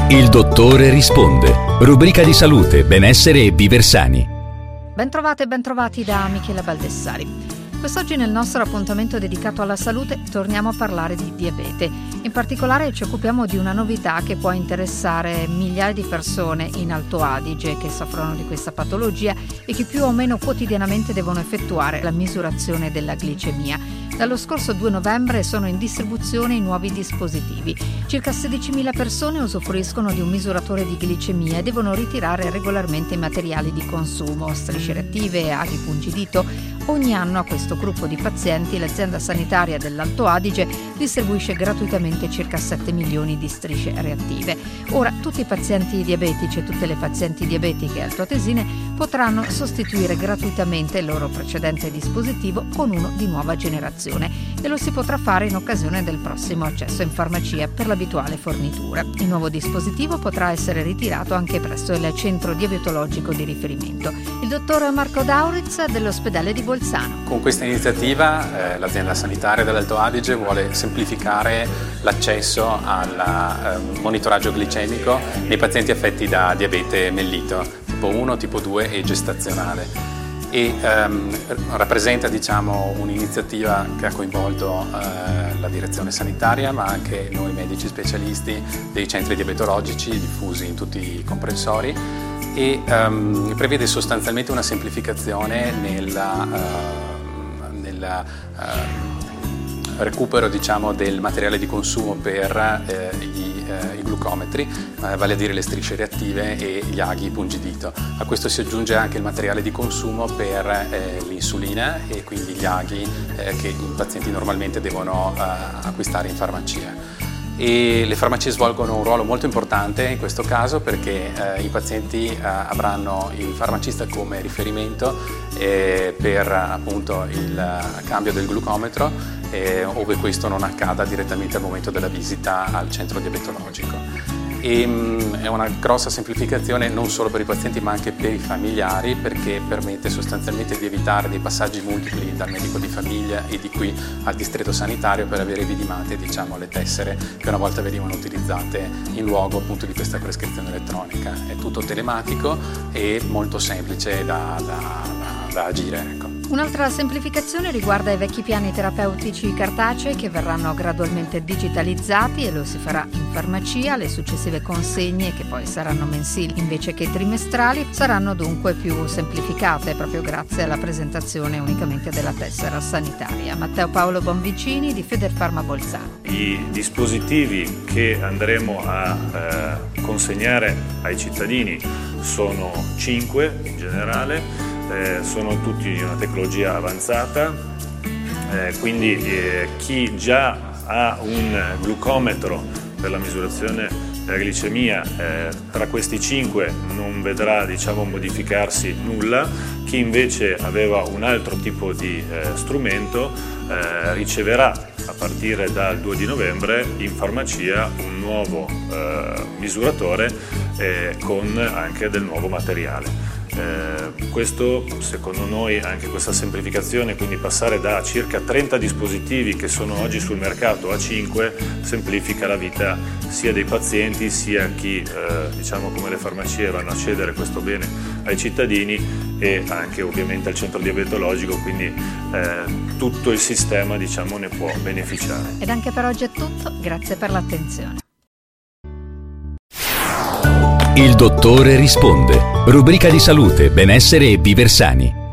Il dottore risponde. Rubrica di salute, benessere e viver sani. Bentrovate e bentrovati da Michela Baldessari. Quest'oggi nel nostro appuntamento dedicato alla salute torniamo a parlare di diabete. In particolare ci occupiamo di una novità che può interessare migliaia di persone in Alto Adige che soffrono di questa patologia e che più o meno quotidianamente devono effettuare la misurazione della glicemia. Dallo scorso 2 novembre sono in distribuzione i nuovi dispositivi. Circa 16.000 persone usufruiscono di un misuratore di glicemia e devono ritirare regolarmente i materiali di consumo, strisce reattive, aghi pungidito. Ogni anno a questo gruppo di pazienti l'azienda sanitaria dell'Alto Adige distribuisce gratuitamente circa 7 milioni di strisce reattive. Ora tutti i pazienti diabetici e tutte le pazienti diabetiche altoatesine potranno sostituire gratuitamente il loro precedente dispositivo con uno di nuova generazione e lo si potrà fare in occasione del prossimo accesso in farmacia per l'abituale fornitura. Il nuovo dispositivo potrà essere ritirato anche presso il centro diabetologico di riferimento. Il dottor Marco Dauritz dell'ospedale di Bolzano. Con questa iniziativa l'azienda sanitaria dell'Alto Adige vuole semplificare l'accesso al monitoraggio glicemico nei pazienti affetti da diabete mellito, tipo 1, tipo 2 e gestazionale. E rappresenta un'iniziativa che ha coinvolto la direzione sanitaria ma anche noi medici specialisti dei centri diabetologici diffusi in tutti i comprensori e prevede sostanzialmente una semplificazione nel recupero del materiale di consumo per i glucometri, vale a dire le strisce reattive e gli aghi pungidito. A questo si aggiunge anche il materiale di consumo per l'insulina e quindi gli aghi che i pazienti normalmente devono acquistare in farmacia. E le farmacie svolgono un ruolo molto importante in questo caso perché i pazienti avranno il farmacista come riferimento per appunto il cambio del glucometro ove questo non accada direttamente al momento della visita al centro diabetologico. È una grossa semplificazione non solo per i pazienti ma anche per i familiari perché permette sostanzialmente di evitare dei passaggi multipli dal medico di famiglia e di qui al distretto sanitario per avere vidimate le tessere che una volta venivano utilizzate in luogo appunto di questa prescrizione elettronica. È tutto telematico e molto semplice da agire. Ecco. Un'altra semplificazione riguarda i vecchi piani terapeutici cartacei che verranno gradualmente digitalizzati e lo si farà in farmacia. Le successive consegne, che poi saranno mensili invece che trimestrali, saranno dunque più semplificate proprio grazie alla presentazione unicamente della tessera sanitaria. Matteo Paolo Bonvicini di Federfarma Bolzano. I dispositivi che andremo a consegnare ai cittadini sono 5 in generale. Sono tutti di una tecnologia avanzata, quindi chi già ha un glucometro per la misurazione della glicemia tra questi 5 non vedrà modificarsi nulla, chi invece aveva un altro tipo di strumento riceverà a partire dal 2 di novembre in farmacia un nuovo misuratore con anche del nuovo materiale. Questo secondo noi, anche questa semplificazione, quindi passare da circa 30 dispositivi che sono oggi sul mercato a 5, semplifica la vita sia dei pazienti sia chi come le farmacie vanno a cedere questo bene ai cittadini e anche ovviamente al centro diabetologico, quindi tutto il sistema ne può beneficiare. Ed anche per oggi è tutto, grazie per l'attenzione. Il dottore risponde. Rubrica di salute, benessere e viver sani.